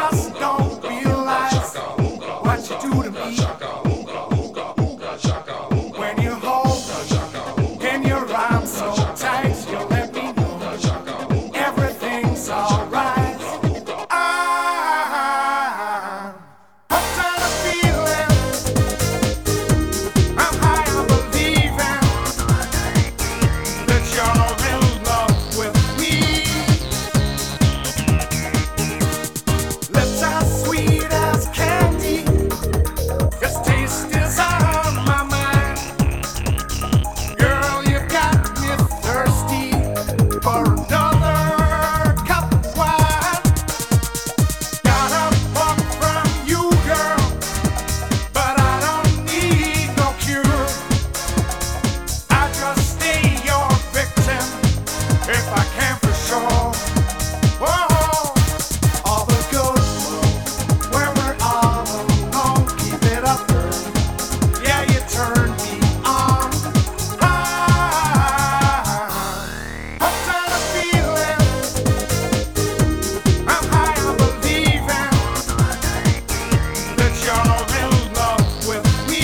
just don't realize what you do to me. When you hold in your arms so tight, you let me know everything's alright. I'm hooked on a feeling, I'm high on believing that you're in love with me. Lips as sweet as candy, your taste is on my mind. Girl, you've got me thirsty for another cup of wine. Got a bug from you, girl, but I don't need no cure. I just stay your victim if I can for sure. Whoa, all the good love when we're all alone. Keep it up, girl. Yeah, you turn me on. Hooked on a feeling, I'm high on believing that you're in love with me.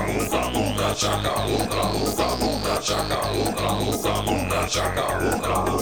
Chaka,